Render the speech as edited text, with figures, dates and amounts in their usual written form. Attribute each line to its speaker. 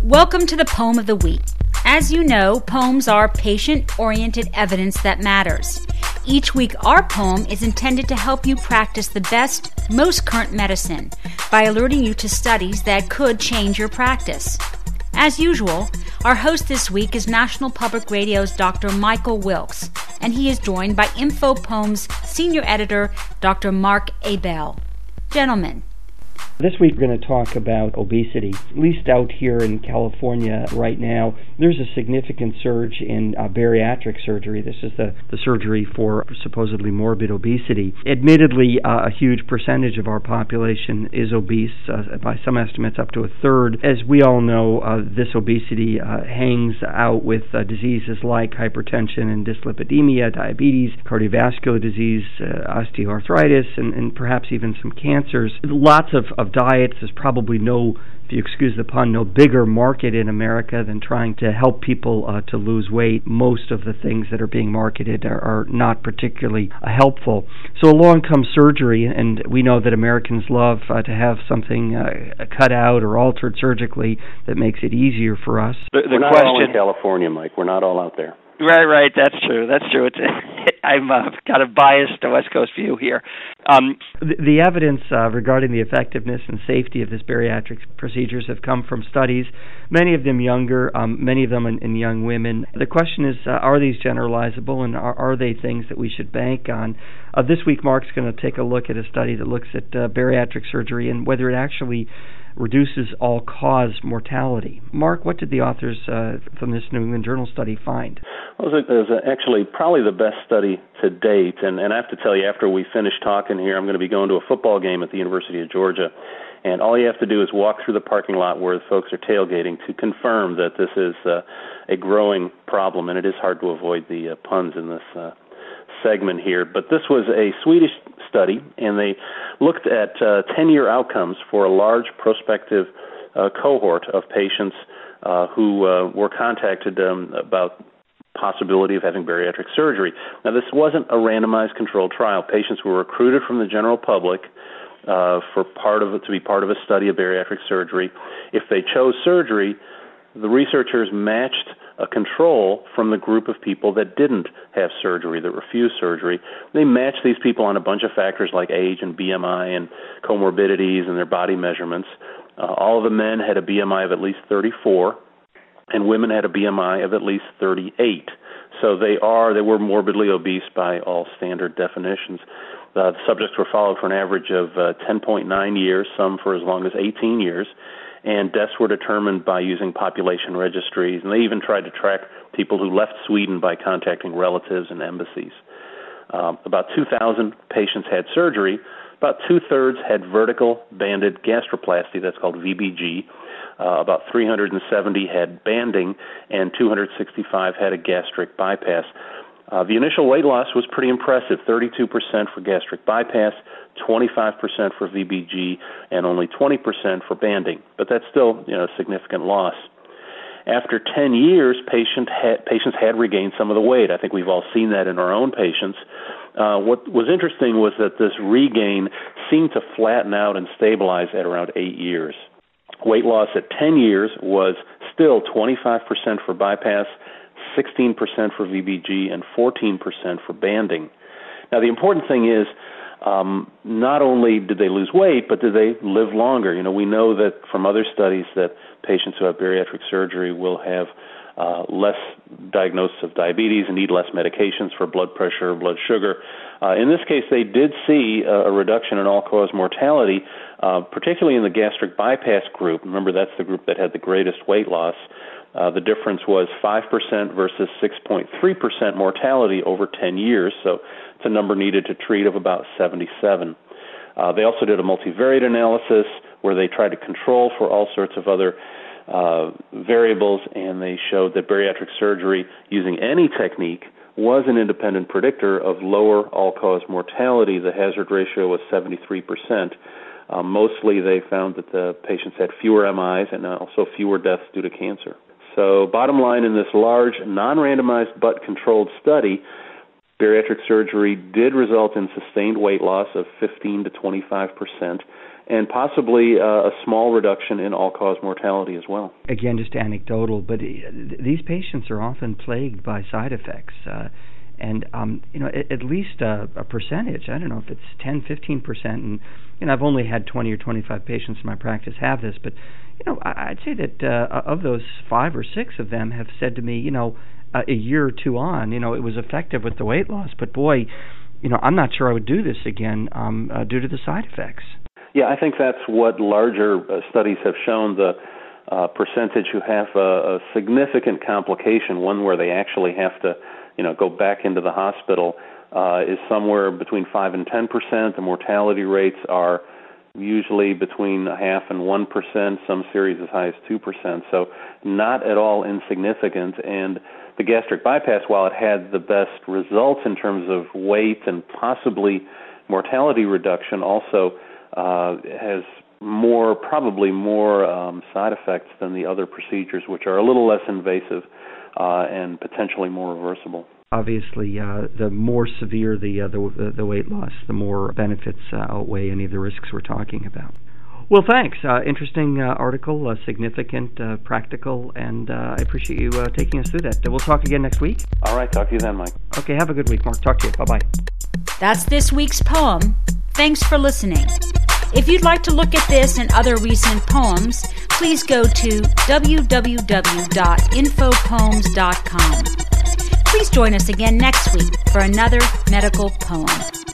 Speaker 1: Welcome to the Poem of the Week. As you know, poems are patient-oriented evidence that matters. Each week, our poem is intended to help you practice the best, most current medicine by alerting you to studies that could change your practice. As usual, our host this week is National Public Radio's Dr. Michael Wilkes, and he is joined by Info Poems Senior Editor Dr. Mark Abell. Gentlemen,
Speaker 2: this week we're going to talk about obesity. At least out here in California right now, there's a significant surge in bariatric surgery. This is the surgery for supposedly morbid obesity. Admittedly, a huge percentage of our population is obese, by some estimates up to a third. As we all know, this obesity hangs out with diseases like hypertension and dyslipidemia, diabetes, cardiovascular disease, osteoarthritis, and perhaps even some cancers. Lots of diets. There's probably no, if you excuse the pun, no bigger market in America than trying to help people to lose weight. Most of the things that are being marketed are not particularly helpful. So along comes surgery, and we know that Americans love to have something cut out or altered surgically that makes it easier for us.
Speaker 3: We're not all in California, Mike. We're not all out there.
Speaker 4: Right. That's true. I'm got a biased West Coast view here.
Speaker 2: The evidence regarding the effectiveness and safety of this bariatric procedures have come from studies, many of them younger, many of them in young women. The question is, are these generalizable, and are they things that we should bank on? This week, Mark's going to take a look at a study that looks at bariatric surgery and whether it actually reduces all-cause mortality. Mark, what did the authors from this New England Journal study find?
Speaker 3: Well, it was actually probably the best study to date, and I have to tell you, after we finish talking here, I'm going to be going to a football game at the University of Georgia, and all you have to do is walk through the parking lot where the folks are tailgating to confirm that this is a growing problem, and it is hard to avoid the puns in this segment here. But this was a Swedish study, and they looked at 10-year outcomes for a large prospective cohort of patients who were contacted about possibility of having bariatric surgery. Now, this wasn't a randomized controlled trial. Patients were recruited from the general public to be part of a study of bariatric surgery. If they chose surgery, the researchers matched a control from the group of people that didn't have surgery, that refused surgery. They matched these people on a bunch of factors like age and BMI and comorbidities and their body measurements. All of the men had a BMI of at least 34, and women had a BMI of at least 38. So they were morbidly obese by all standard definitions. The subjects were followed for an average of 10.9 years, some for as long as 18 years. And deaths were determined by using population registries, and they even tried to track people who left Sweden by contacting relatives and embassies. About 2,000 patients had surgery. About two-thirds had vertical banded gastroplasty, that's called VBG. About 370 had banding, and 265 had a gastric bypass. The initial weight loss was pretty impressive, 32% for gastric bypass, 25% for VBG, and only 20% for banding. But that's still a significant loss. After 10 years, patients had regained some of the weight. I think we've all seen that in our own patients. What was interesting was that this regain seemed to flatten out and stabilize at around 8 years. Weight loss at 10 years was still 25% for bypass, 16% for VBG, and 14% for banding. Now, the important thing is, not only did they lose weight, but did they live longer? We know that from other studies that patients who have bariatric surgery will have less diagnosis of diabetes and need less medications for blood pressure or blood sugar. In this case, they did see a reduction in all-cause mortality, particularly in the gastric bypass group. Remember, that's the group that had the greatest weight loss. The difference was 5% versus 6.3% mortality over 10 years, so it's a number needed to treat of about 77. They also did a multivariate analysis where they tried to control for all sorts of other variables, and they showed that bariatric surgery using any technique was an independent predictor of lower all-cause mortality. The hazard ratio was 73%. Mostly they found that the patients had fewer MIs and also fewer deaths due to cancer. So bottom line, in this large, non-randomized but controlled study, bariatric surgery did result in sustained weight loss of 15 to 25%, and possibly a small reduction in all-cause mortality as well.
Speaker 2: Again, just anecdotal, but these patients are often plagued by side effects. And at least a percentage, I don't know if it's 10, 15%, and I've only had 20 or 25 patients in my practice have this, but I'd say that of those 5 or 6 of them have said to me, a year or two on, it was effective with the weight loss, but boy, I'm not sure I would do this again due to the side effects.
Speaker 3: Yeah, I think that's what larger studies have shown. The percentage who have a significant complication, one where they actually have to go back into the hospital, is somewhere between 5 and 10%. The mortality rates are usually between 0.5% and 1%, some series as high as 2%, so not at all insignificant. And the gastric bypass, while it had the best results in terms of weight and possibly mortality reduction, also has probably more side effects than the other procedures, which are a little less invasive and potentially more reversible.
Speaker 2: Obviously, the more severe the weight loss, the more benefits outweigh any of the risks we're talking about. Well, thanks. Interesting article, significant, practical, and I appreciate you taking us through that. We'll talk again next week.
Speaker 3: All right. Talk to you then, Mike.
Speaker 2: Okay. Have a good week, Mark. Talk to you. Bye-bye.
Speaker 1: That's this week's poem. Thanks for listening. If you'd like to look at this and other recent poems, please go to www.infopoems.com. Please join us again next week for another medical poem.